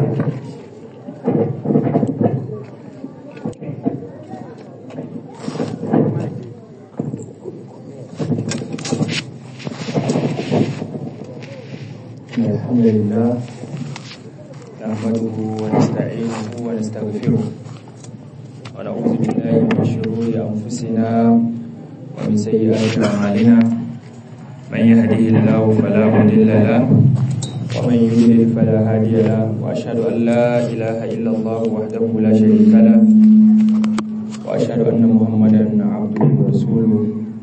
الحمد لله نحمده ونستعينه ونستغفره ونعوذ بالله من شرور أنفسنا ومن سيئات أعمالنا من يهده الله فلا مضل له ومن يضلل فلا هادي له وأشهد أن لا إله إلا الله وحده لا شريك له وأشهد أن محمدا عبده ورسوله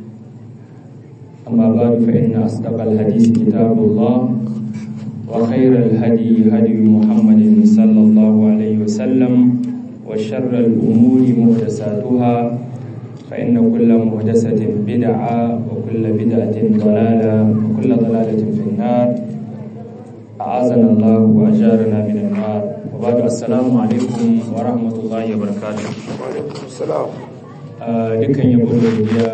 أما بعد فإن أصدق الحديث كتاب الله وخير الهدي هدي محمد صلى الله عليه وسلم وشر الأمور محدثاتها فإن كل محدثة بدعة وكل بدعة ضلالة وكل ضلالة في النار أعاذنا الله وأجارنا من النار وبعد السلام عليكم ورحمة الله وبركاته. وعليكم السلام. dukkan yabo da godiya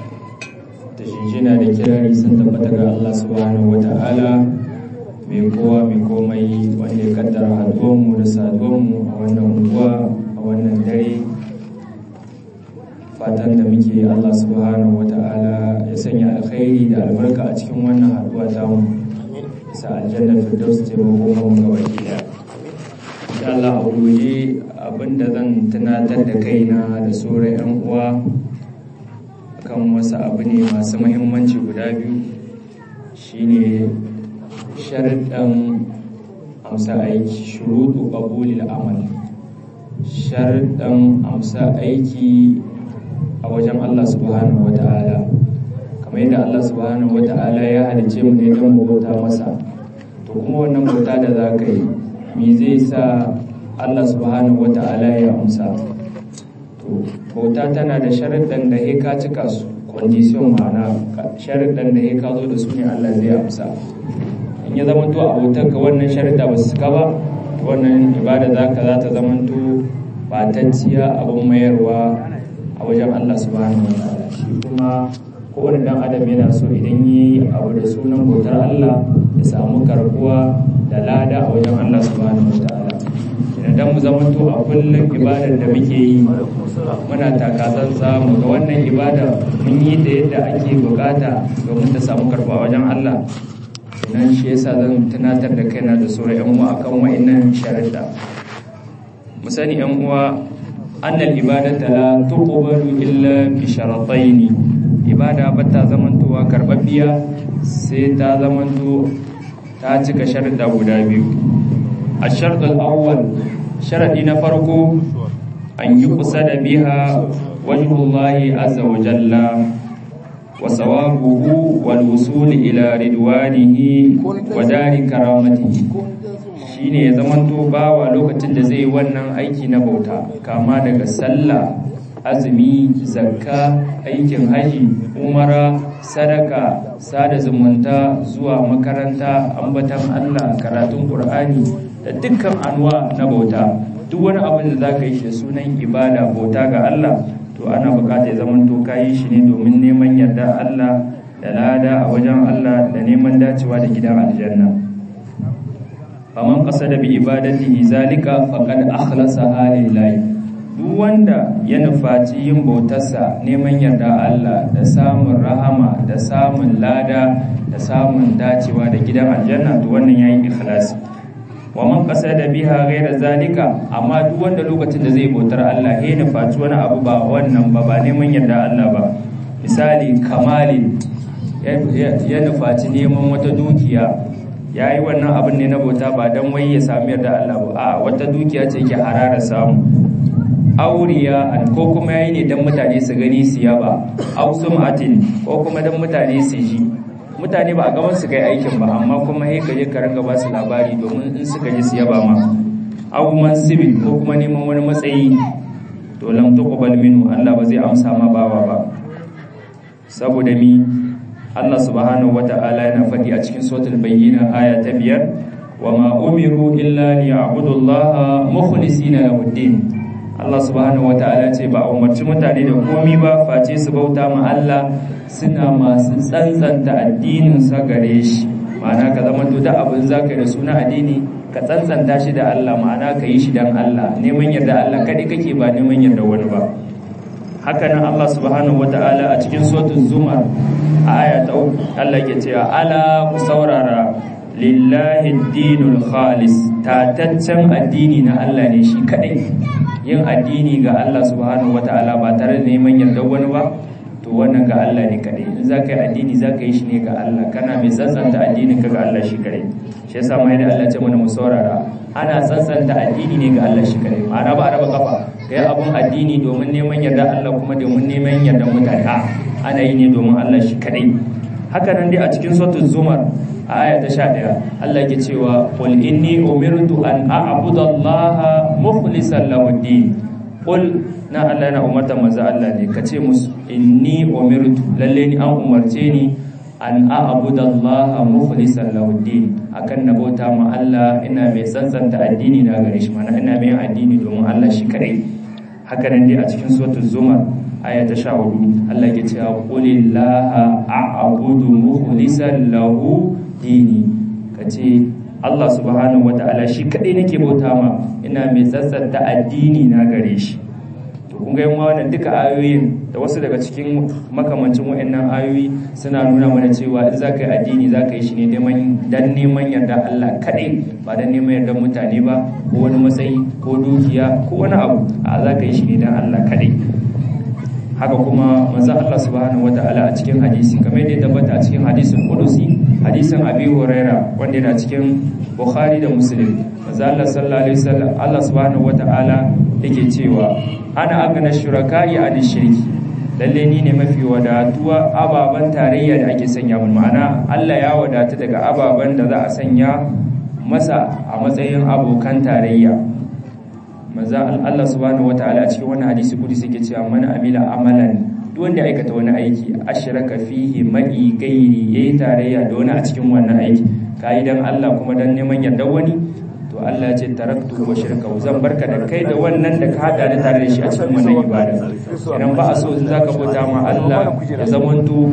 da jinjina da kirari sun tabbata ga Allah subhanahu wata'ala mai kowa mai komai wanda ya kaddara haduwanmu da saduwanmu a wannan unguwa a wannan dare. Fatan da muke Allah subhanahu wata'ala ya sanya alkhairi da albarka a cikin wannan haduwa ta mu, sa aljanna firdaus ce mu goma ga wakila. Insha Allah a guje abinda zan tunatar da kaina da sauran yan uwa kan wasu abu ne masu muhimmanci guda biyu, shine sharuɗan amsa aiki, shuruɗu ƙabulil amal, sharuɗan amsa aiki a wajen Allah subhanahu wa ta'ala. Kamar yadda Allah subhanahu wa ta'ala ya halice mu ne don mu bauta masa, to kuma wannan bauta da za ka yi me zai sa Allah subhanahu wa ta'ala ya amsa? To bauta tana da sharuɗan da ka cika su, condition ma'ana sharuɗan da ka zo da su ne Allah zai amsa. In ya zama to abotanka wannan sharuɗa ba su cika ba, wannan ibada za ta zama to batacciya abin mayarwa a wajen Allah subhanahu wa ta'ala. Shi kuma kowane dan adam yana so idan yi abu da sunan bautar Allah ya samu karbuwa da lada a wajen Allah subhanahu wa ta'ala. Idan mu zama to a kullum ibadar da muke yi muna takatsantsa mu ga wannan ibada mun yi da yadda ake bukata domin ta samu karbuwa wajen Allah. Nan shi yasa zan tunatar da kaina da sauran yan uwa akan wa'annan sharuɗa. Mu sani yan uwa, annal ibadata la tuqbalu illa bi sharataini. Ibada ba ta zamantowa karbabbiya sai ta zamanto ta cika sharuɗa guda biyu. Ash-shart al-awwal, sharadi na farko, an yi kusa da biha wajhullahi azza wa jalla وثوابه والوصول إلى رضوانه ودار كرامته. shine ya zamanto bawa lokacin da zai wannan aiki na bauta, kama daga sallah, azumi, zakka, aikin haji, umara, sadaka, sada zumunta, zuwa makaranta, ambatan Allah, karatun Qur'ani da dukkan anwa na bauta. Duk wani abin da zaka yi da sunan ibada, bauta ga Allah, to ana bukata ya zaman to kayi shi ne domin neman yarda Allah da lada a wajen Allah da neman dacewa da gidan aljanna. Faman qasada bi ibadatihi zalika faqad akhlasaha lillahi. Duk wanda ya nufaci yin bautarsa neman yarda Allah da samun rahama da samun lada da samun dacewa da gidan aljanna, to wannan yayi ikhlasi. Wa man qasada biha ghayra zalika, amma duk wanda lokacin da zai bautar Allah ya nufaci wani abu ba wannan ba neman yarda Allah ba, misali kamali ya nufaci neman wata dukiya, yayi wannan abin ne na bauta ba dan wai ya sami yarda Allah ba, a wata dukiya ce yake harara samu, auriya ko kuma yayi ne dan mutane su gani su yaba, aw sum'atin ko kuma dan mutane su ji. Mutane ba a gaban su kai aikin ba, amma kuma sai ka je ka ringa ba su labari domin in suka ji su yaba ma. Aw mansibin ko kuma neman wani matsayi, to lam tuqbal minhu, Allah ba zai amsa ma bawa ba. Saboda mi Allah subhanahu wata'ala yana faɗi a cikin suratul bayyina aya ta 5, wa ma umiru illa liya'budullaha mukhlisina lahu-ddin. Allah subhanahu wata'ala ce ba umarci mutane da komi ba face su bauta ma Allah suna masu tsantsanta addinin sa gare shi, ma'ana ka zama to da abin zaka yi da suna addini ka tsantsanta shi da Allah, ma'ana ka yi shi dan Allah, neman yarda Allah kadai kake ba neman yarda wani ba. Haka nan Allah subhanahu wataala a cikin suratul zumar aya ta 3 Allah yake cewa ala ku saurara lillahi dinul khalis, tataccen addini na Allah ne shi kadai. Yin addini ga Allah subhanahu wataala ba tare da neman yarda wani ba, to wannan ga Allah ne kadai. In zaka yi addini zaka yi shi ne ga Allah, kana mai tsantsanta addinin ka ga Allah shi kadai. Shi yasa mai da Allah ce mana mu saurara, ana tsantsanta addini ne ga Allah shi kadai, ma'ana ba a raba kafa kai abun addini domin neman yarda Allah kuma domin neman yarda mutane, ana yi ne domin Allah shi kadai. Haka nan dai a cikin suratul zumar aya ta 11 Allah yake cewa qul inni umirtu an a'budu allaha mukhlishan lahu ad-din. Qul na Allah na umarta manzo Allah ne kace musu inni umirtu, lalle ni an umarce ni an a'budu allaha mukhlishan lahu ad-din, akan na bauta ma Allah ina mai tsantsanta addini na gare shi, mana ina mai addini domin Allah shi kadai. Haka nan dai a cikin suratul zumar aya ta 14 Allah yake cewa qulillaha a'budu mukhlishan lahu dini, kace Allah subhanahu wataala shi kadai nake bauta ma, ina mai tsantsanta addini na gare shi. To kun ga yan wannan duka ayoyin da wasu daga cikin makamancin wayannan ayoyi suna nuna mana cewa in zaka yi addini zaka yi shi ne dan neman yarda Allah kadai, ba dan neman yarda mutane ba ko wani matsayi ko dukiya ko wani abu, a zaka yi shi ne dan Allah kadai. Haka kuma manzo Allah subhanahu wataala a cikin hadisi kamar yadda ya tabbata a cikin hadisin qudusi, hadisin Abi Huraira wanda yana cikin Bukhari da Muslim, manzo Allah sallallahu alaihi wasallam Allah subhanahu wataala yake cewa ana agana shuraka'i an shirki, lalle ni ne mafi wadatuwa ababan tarayya da ake sanya mun, ma'ana Allah ya wadata daga ababan da za a sanya masa a matsayin abokan tarayya. Manzo Allah subhanahu wataala a cikin wannan hadisi kudi yake cewa man amila amalan, duk wanda aikata wani aiki ashraka fihi ma'i gairi, yayi tarayya da wani a cikin wannan aiki kai dan Allah kuma dan neman yarda wani, to Allah ya ce taraktu wa shirka, zan barka da kai da wannan da ka hada da tare da shi a cikin wannan ibada. Idan ba a so in zaka bauta ma Allah ya zamanto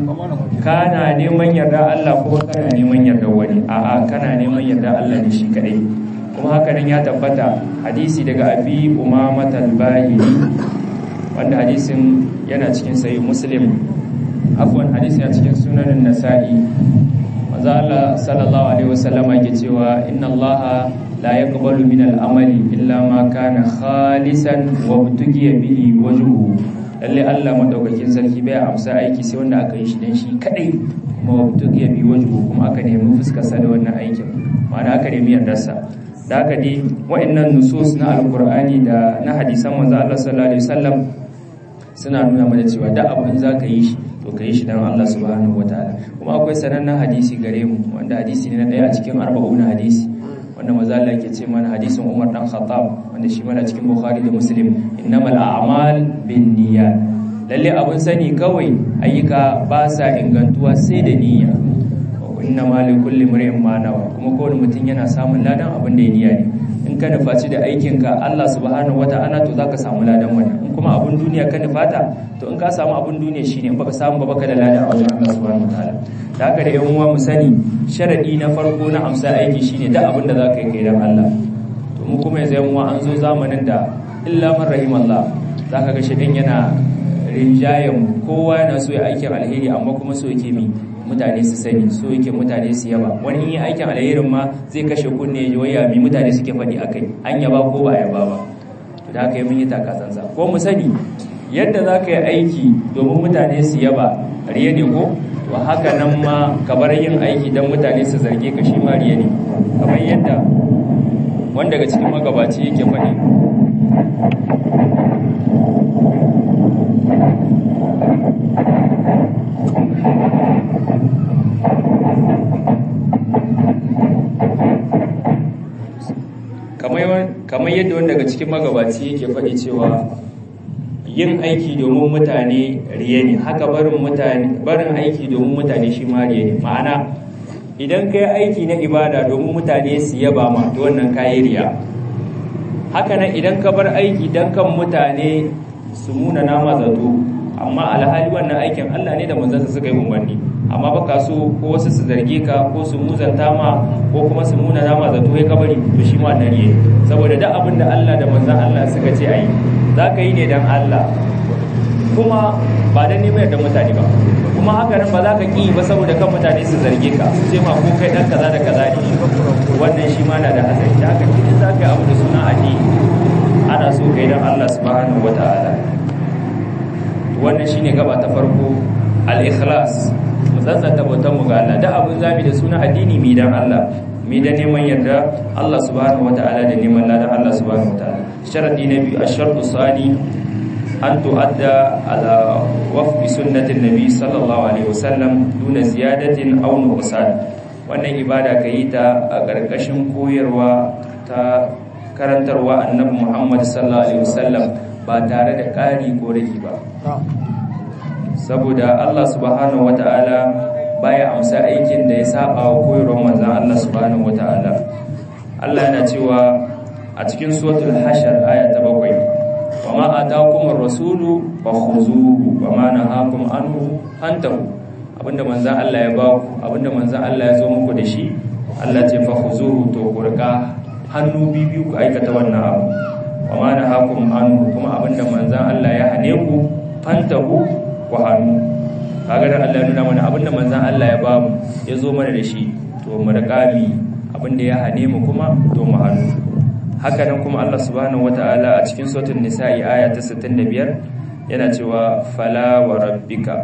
kana neman yarda Allah ko kana neman yarda wani, a'a kana neman yarda Allah ne shi kadai. Kuma haka nan ya tabbata hadisi daga Abi Umama al-Bahili, wanda hadisin yana cikin sahih Muslim, afwan hadisi yana cikin sunan Nasa'i. Manzo Allah sallallahu alaihi wasallam yake cewa inna Allah la yaqbalu min al-amali illa ma kana khalisan wa butiya bihi wajhuhu. Lalle Allah madaukakin sarki bai amsa aiki sai wanda aka yi shi dan shi kadai, kuma butiya bihi wajhuhu, kuma aka nemi fuskar sa da wannan aikin, ma'ana aka nemi yardarsa. Da haka dai wa'annan nusus na alkur'ani da na hadisan manzo Allah sallallahu alaihi wasallam suna nuna mana cewa da abin zaka yi shi to kai shi dan Allah subhanahu wataala. Kuma akwai sanannen hadisi gare mu wanda hadisi ne na daya a cikin 40 hadisi wanda manzo Allah yake ce mana hadisin Umar dan Khattab wanda shi mana cikin Bukhari da Muslim, innamal a'mal binniyat, lalle abun sani kawai ayyuka ba sa ingantuwa sai da niyya. Inna ma li kulli imrin ma nawa, kuma kowane mutum yana samun ladan abin da ya niyya ne. In ka nufaci da aikinka Allah subhanahu wata'ala to zaka samu ladan wannan. In kuma abin duniya ka nufata to in ka samu abin duniya shine, in baka samu ba baka da ladan a wajen Allah subhanahu wata'ala. Da haka da yan uwa mu sani sharadi na farko na amsa aiki shine da abin da zaka yi kai dan Allah. To mu kuma yanzu yan uwa an zo zamanin da illa man rahimallah, zaka ga shedan yana rinjayen kowa yana so ya aikin alheri amma kuma so yake mutane su sani, so yake mutane su yaba. Wani yin aikin alherin ma zai kashe kunne ya waya mai mutane suke faɗi a kai, an yaba ko ba yaba ba. To da haka yi mun yi takatsansa. Ko mu sani yadda za ka yi aiki domin mutane su yaba riya ne ko, to haka nan ma ka bar yin aiki don mutane su zarge ka, shi ma riya ne. Kamar yadda wanda daga cikin magabaci yake faɗi, kamar yadda wanda daga cikin magabaci yake faɗi cewa yin aiki domin mutane riya ne, haka barin aiki domin mutane shi ma riya ne. Ma'ana idan ka yi aiki na ibada domin mutane su yaba ma, to wannan ka yi riya. Haka nan idan ka bar aiki don kan mutane su muna nama zato, amma alhali wannan aikin Allah ne da manzansa suka yi umarni, amma baka so ko wasu su zarge ka ko su muzanta ma ko kuma su muna nama zato ya kabari to shi ma nan ne saboda duk abin da Allah da manzon Allah suka ce ayi zaka yi ne dan Allah kuma ba dan neman da mutane ba kuma haka nan ba za ka ki ba saboda kan mutane su zarge ka su ce ma ko kai dan kaza da kaza ne wannan shi ma na da hasari da haka kin zaka yi abu da suna addini ana so kai dan Allah subhanahu wataala wannan shine gaba ta farko al-ikhlas mu tsantsanta bautan mu ga Allah da abun zabi da suna addini mi dan Allah mi da neman yarda Allah subhanahu wataala da neman ladan Allah subhanahu wataala sharadi na biyu ash-shartu sani an tu'adda ala wafqi sunnatin nabi sallallahu alaihi wasallam duna ziyadatin aw nuqsan wannan ibada kai ta a karkashin koyarwa ta karantarwa annabi Muhammad sallallahu alaihi wasallam ba tare da ƙari ko rage ba saboda Allah subhanahu wataala baya amsa aikin da ya saba wa koyarwar manzon Allah subhanahu wataala Allah yana cewa a cikin suratul hashar aya ta 7 wama ataakumur rasulu fakhuzuhu wama nahakum anhu fantahu abinda manzon Allah ya ba ku abinda manzon Allah ya zo muku da shi Allah ce fakhuzuhu to kurka hannu bibiyu ku aikata wannan abu wama nahakum anhu kuma abinda manzon Allah ya hane ku fantahu ku hannu kaga dan Allah ya nuna mana abinda manzon Allah ya ba mu ya zo mana da shi to mu riƙami abinda ya hane mu kuma to mu hannu haka nan kuma Allah subhanahu wataala a cikin suratul nisa'i aya ta 65 yana cewa fala wa rabbika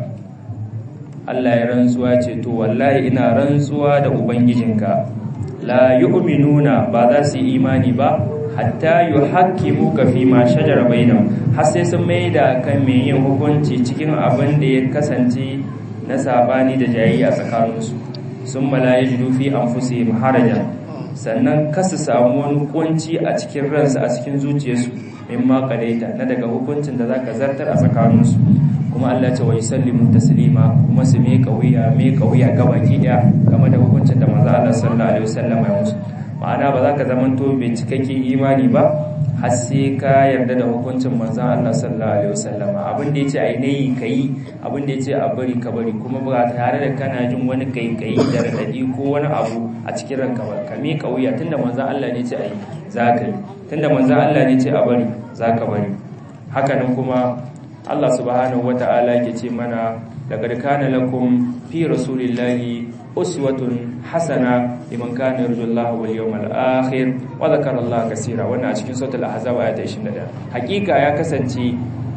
Allah ya rantsuwa ce to wallahi ina rantsuwa da ubangijinka la yu'minuna ba za su yi imani ba hatta yuhaqqimuka fi ma shajara bainahum har sai sun maida kan mai yin hukunci cikin abin da ya kasance na sabani da jayayya tsakaninsu sun malayidu fi anfusihim harajan sannan kasu samu wani kunci a cikin ransu a cikin zuciyarsu in ma kadaita na daga hukuncin da zaka zartar a tsakaninsu kuma Allah ce wa yusallimu taslima kuma su mai kauya gabaki daya game da hukuncin da manzo Allah sallallahu alaihi wasallam ya musu ma'ana ba za ka zamanto bai cikakken imani ba har sai ka yarda da hukuncin manzo Allah sallallahu alaihi wasallam abin da yace ai nayi kai abin da yace a bari ka bari kuma ba tare da kana jin wani kai da radadi ko wani abu a cikin ranka ba ka mai kauya tunda manzo Allah ne ce ai za ka yi tunda manzo Allah ne ce a bari za ka bari haka nan kuma Allah subhanahu wata'ala yake ce mana laqad kana lakum fi rasulillahi uswatun hasana liman kana yarjullaha wal yawmal akhir wa dhakara Allah kaseera wannan a cikin suratul ahzab ayat 21 hakika ya kasance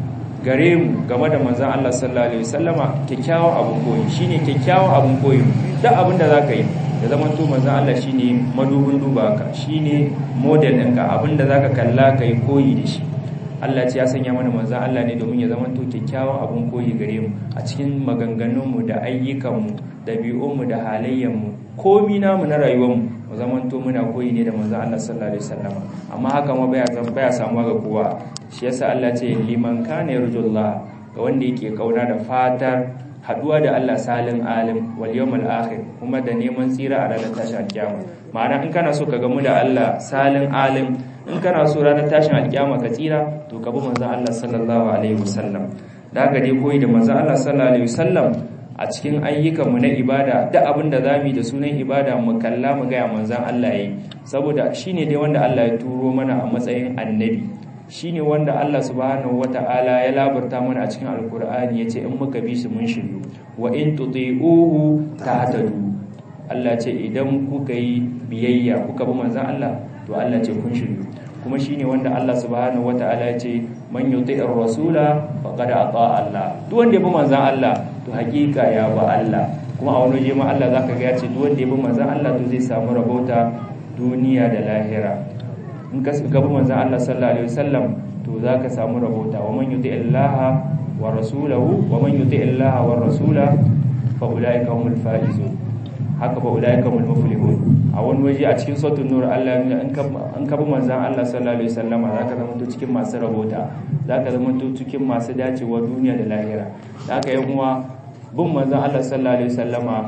gare mu game da manzon Allah sallallahu alaihi wasallama kyakkyawan abun koyi shine kyakkyawan abun koyi duk abin da zaka yi da zaman to manzon Allah shine madubin duba ka shine model ɗinka abin da zaka kalla kai koyi da shi Allah ce ya sanya mana manzon Allah ne domin ya zama to kyakkyawan abun koyi gare mu a cikin maganganunmu da ayyukanmu dabi'unmu da halayenmu komi namu na rayuwarmu mu zama to muna koyi ne da manzon Allah sallallahu alaihi wasallam amma haka ma baya samuwa ga kowa shi yasa Allah ce liman kana yarjullah ga wanda yake kauna da fatar haduwa da Allah salin alim wal yawmal akhir kuma da neman tsira a ranar tashin alkiyama ma'ana in kana so ka gamu da Allah salin alim in kana so ranar tashin alkiyama ka tsira to ka bi manzon Allah sallallahu alaihi wasallam da haka dai koyi da manzon Allah sallallahu alaihi wasallam a cikin ayyukanmu na ibada duk abin da zamu yi da sunan ibada mu kalla mu ga manzon Allah yayi saboda shine dai wanda Allah ya turo mana a matsayin annabi shine wanda Allah subhanahu wataala ya labarta mana a cikin alkur'ani yace in muka bi shi mun shiryu wa in tuti'uhu tahtadu Allah ce idan kuka yi biyayya kuka bi manzon Allah to Allah ce kun shiryu kuma shine wanda Allah subhanahu wataala ya ce man yuti'ir rasula faqad ata Allah duk wanda ya bi manzon Allah to hakika ya ba Allah kuma a wani waje ma Allah zaka ga ya ce duk wanda ya bi manzon Allah to zai samu rabauta duniya da lahira in ka bi manzon Allah sallallahu alaihi wasallam to zaka samu rabauta wa man yuti'illaha wa rasulahu wa man yuti'illaha wa rasula fa ulaika humul faizun haka ba ulaika humul muflihun a wani waje a cikin suratul nur Allah ya in ka bi manzon Allah sallallahu alaihi wasallama zaka zama to cikin masu rabauta zaka zama to cikin masu dacewa duniya da lahira zaka yi kuma bin manzon Allah sallallahu alaihi wasallama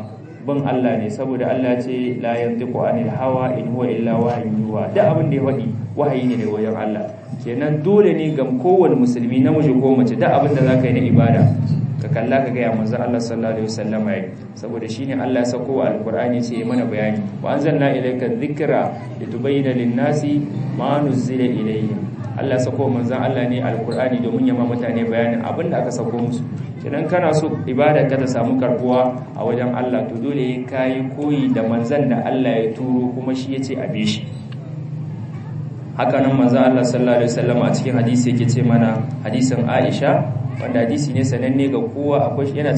bin Allah ne, saboda Allah ce la yantiqu anil hawa in huwa illa wahyun yuha, duk abin da ya faɗi wahayi ne daga wajen Allah. Kenan dole ne ga kowane musulmi namiji ko mace duk abin da zaka yi na ibada ka kalla ka ga ya manzon Allah sallallahu alaihi wasallam yayi, saboda shine Allah ya sako alqur'ani ce mana bayani wa anzalna ilayka dhikra litubayyana lin-nasi ma nuzila ilayhim. Allah ya sako manzon Allah ne alqur'ani domin ya ma mutane bayanin abin da aka sako musu. Idan kana so ibada ka ta samu karbuwa a wajen Allah to dole ka yi koyi da manzon da Allah ya turo kuma shi yace a bi shi. Haka nan manzon Allah sallallahu alaihi wasallam a cikin hadisi yake ce mana, hadisin Aisha wanda hadisi ne sananne ga kowa, akwai yana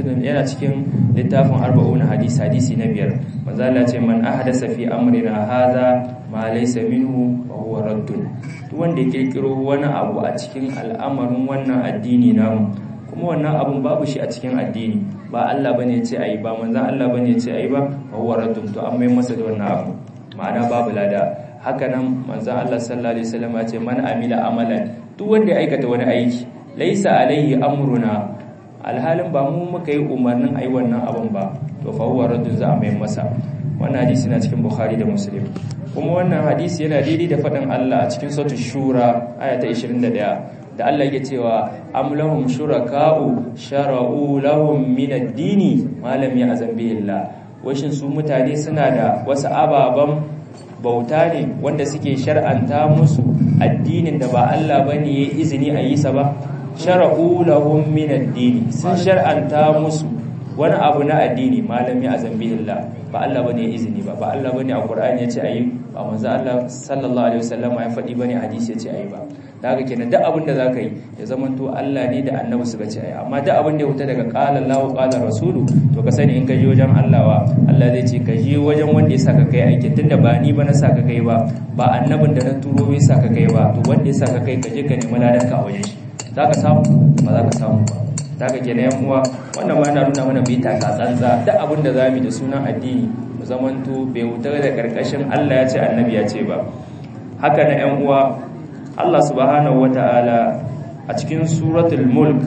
cikin littafin 40 hadisi na biyar. Manzo Allah ce man ahdasa fi amrina hadha ma laysa minhu fa huwa raddun. Duk wanda ya kirkiro wani abu a cikin al'amarin wannan addini namu kuma wannan abun babu shi a cikin addini, ba Allah bane ya ce ayi ba manzo Allah bane ya ce ayi ba, fa huwa raddun, to an mai masa da wannan abu, ma'ana babu lada. Haka nan manzo Allah sallallahu alaihi wasallam ya ce man amila amalan, duk wanda ya aikata wani aiki laisa alaihi amruna, alhalin ba mu muka yi umarnin ayi wannan abin ba, to fa huwa raddu, za a mai masa. Wannan hadisi na cikin Bukhari da Muslim. Kuma wannan hadisi yana daidai da faɗin Allah a cikin suratul Shura aya ta 21 da Allah yake cewa am lahum shuraka'u shara'u lahum min ad-dini ma lam ya'zam bihi Allah. Washin su mutane suna da wasu ababan bauta ne wanda suke shar'anta musu addinin da ba Allah bane ya izini a yi sa ba. Shara'u lahum min ad-dini, sun shar'anta musu wani abu na addini malami a zambillah, ba Allah bane ya izini ba Allah bane a Qur'ani ya ce ayi, ba manzo Allah sallallahu alaihi wasallam ya faɗi bane hadisi ya ce ayi ba. Daga kenan duk abin da zaka yi ya zamanto Allah ne da Annabi suka ce ayi, amma duk abin da ya huta daga qala Allahu qala rasulu, to ka sani in ka je wajen Allah Allah zai ce ka je wajen wanda ya saka kai aikin, tunda ba ni ba na saka kai ba annabin da na turo bai saka kai ba, to wanda ya saka kai ka je ka nemi ladanka a wajen shi. Zaka samu ba zaka samu ba. Daga kenan yan uwa, wannan ma yana nuna mana bai taka tsantsa duk abin da zamu da sunan addini mu zamanto bai wuta da karkashin Allah ya ce annabi ya ce ba. Haka na yan uwa, Allah subhanahu wataala a cikin suratul mulk,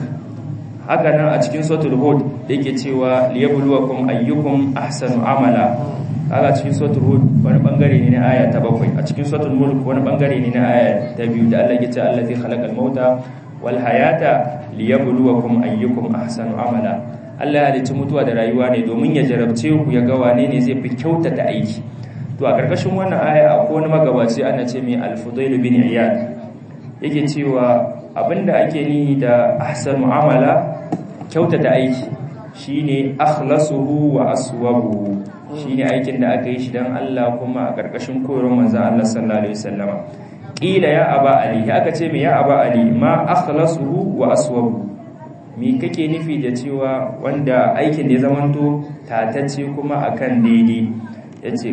haka nan a cikin suratul hud yake cewa liyabluwakum ayyukum ahsanu amala. Kaga cikin suratul hud wani bangare ne na aya ta 7, a cikin suratul mulk wani bangare ne na aya ta 2 da Allah ya ce allazi khalaqal mauta wal hayata liyabluwakum ayyukum ahsanu amala. Allah ya halicci mutuwa da rayuwa ne domin ya jarabce ku ya ga wane ne zai fi kyautata aiki. To a karkashin wannan aya akwai wani magabaci ana ce mai Al-Fudail bin Iyad, yake cewa abinda ake nihi da ahsanu amala, kyautata aiki, shine akhlasuhu wa aswabuhu, shine aikin da aka yi shi dan Allah kuma a karkashin koyarwar manzon Allah sallallahu alaihi wasallama. Ƙila ya aba ali, aka ce mai ya aba ali ma akhlasuhu wa aswabu, me kake nufi da cewa wanda aikin da ya zamanto tatacce kuma akan daidai? Yace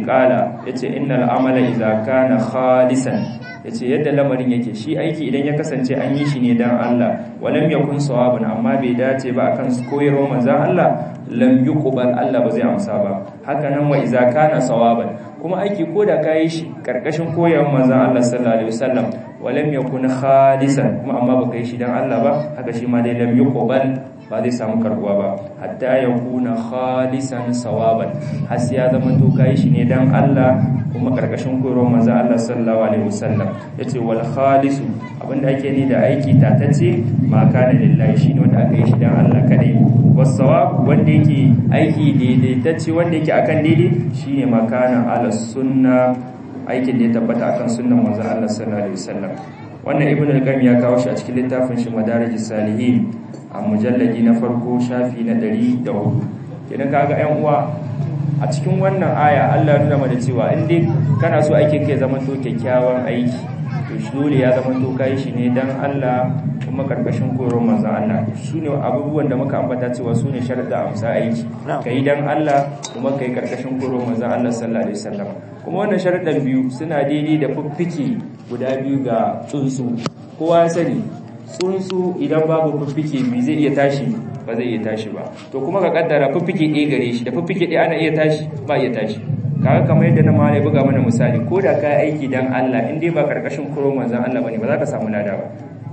innal amala idza kana khalisan, yace yadda lamarin yake, shi aiki idan ya kasance an yi shi ne dan Allah, walam yakun sawaban, amma bai dace ba akan koyarwar manzon Allah, lam yuqbal, Allah ba zai amsa ba. Haka nan wa idza kana sawaban, kuma aiki ko da ka yi shi karkashin koyarwar manzon Allah sallallahu alaihi wasallam, walam yakun khalisan, kuma amma baka yi shi dan Allah ba, haka shi ma dai lam yuqbal, ba zai samu karbuwa ba. Hatta yakuna khalisan sawaban, har sai ya zama to kai shi ne dan Allah kuma karkashin koyarwar manzon Allah sallallahu alaihi wasallam. Yace wal khalisu, abinda ake ni da aiki tatacce, ma kana lillahi, shine wanda aka yi shi dan Allah kadai. Was sawab, wanda yake aiki daidaitacce, wanda yake akan daidai, shine makana ala sunna, aikin da ya tabbata akan sunnan manzon Allah sallallahu alaihi wasallam. Wannan ibn al-qayyim ya kawo shi a cikin littafin shi madarijus salihin a mujalladi na farko shafi na 104. Idan kaga ƴan uwa, a cikin wannan aya Allah ya nuna mana cewa in dai kana so aikin kai zaman to kyakkyawan aiki, to dole ya zaman to kai shi ne dan Allah kuma karkashin koyarwar manzon Allah. Shine abubuwan da muka ambata cewa sune sharuɗa amsa aiki, kai dan Allah kuma kai karkashin koyarwar manzon Allah sallallahu alaihi wasallam. Kuma wannan sharuɗan biyu suna daidai da fiffike guda biyu ga tsuntsu. Kowa ya sani tsuntsu idan babu fiffike bi zai iya tashi, ba zai iya tashi ba. To kuma ka kaddara fiffike ɗaya gare shi, da fiffike ɗaya ana iya tashi, ba iya tashi. Kaga kamar yadda na malai buga mana misali, ko da ka aiki dan Allah in dai ba karkashin koyarwar manzon Allah bane, ba za ka samu lada ba.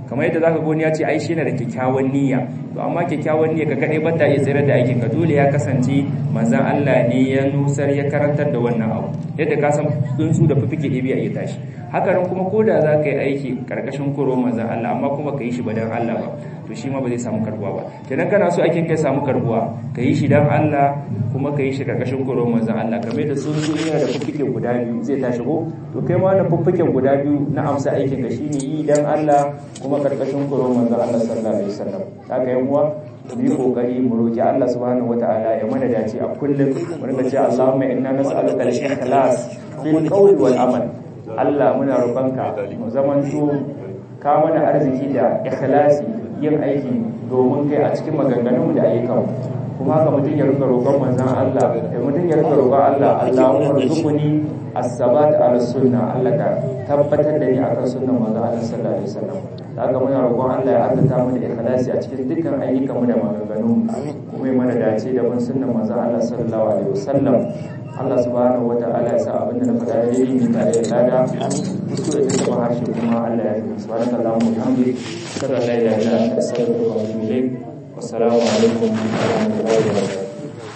kamar yadda zaka goni ya ce ai shi yana da kyakkyawan niyya to amma kyakkyawan niyya ka kadai bata iya tsira da aikin ka dole ya kasance manzon Allah ne ya nusar ya karantar da wannan abu yadda ka san tsuntsu da fifike ɗebi ya tashi haka nan kuma koda za ka yi aiki karkashin koro manzon Allah amma kuma ka yi shi ba dan Allah ba to shi ma ba zai samu karbuwa ba kenan kana so aikin kai samu karbuwa ka yi shi dan Allah kuma ka yi shi karkashin koro manzon Allah kamar da tsuntsu yana da fifike guda biyu zai tashi ko to kai ma wannan fiffiken guda biyu na amsa aikin ka shine yi dan Allah kuma karkashin koro manzon Allah sallallahu alaihi wasallam haka yan uwa mu yi kokari mu roki Allah subhanahu wataala ya mana dace a kullum mu rinka cewa Allahumma inna nas'aluka al-ikhlas fil qawli wal amal Allah muna roƙonka mu zamanto ka mana arziki da ikhlasi yin aiki domin kai a cikin maganganunmu da ayyukanmu kuma haka mutum ya rika roƙon manzon Allah da mutum ya rika roƙon Allah Allahumma rzuqni as-sabat ala sunna Allah ka tabbatar da ni akan sunnan manzon Allah sallallahu alaihi wasallam haka muna roƙon Allah ya arzuta mu da ikhlasi a cikin dukkan ayyukanmu da maganganunmu kuma ya mana dace da bin sunnan manzon Allah sallallahu alaihi wasallam Allah subhanahu wata'ala ya sa abinda na faɗa da yi tare da lada kuskure da kuma harshe kuma Allah ya yi subhanallahi wa bihamdihi sallallahu alaihi wa sallam astaghfiruka wa atubu ilayk wassalamu alaikum wa rahmatullahi wa barakatuh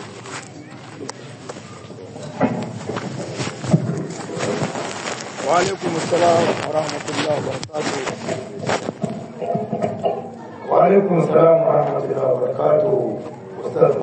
wa alaikum assalam wa rahmatullahi wa barakatuh wa alaikum assalam wa rahmatullahi wa barakatuh ustaz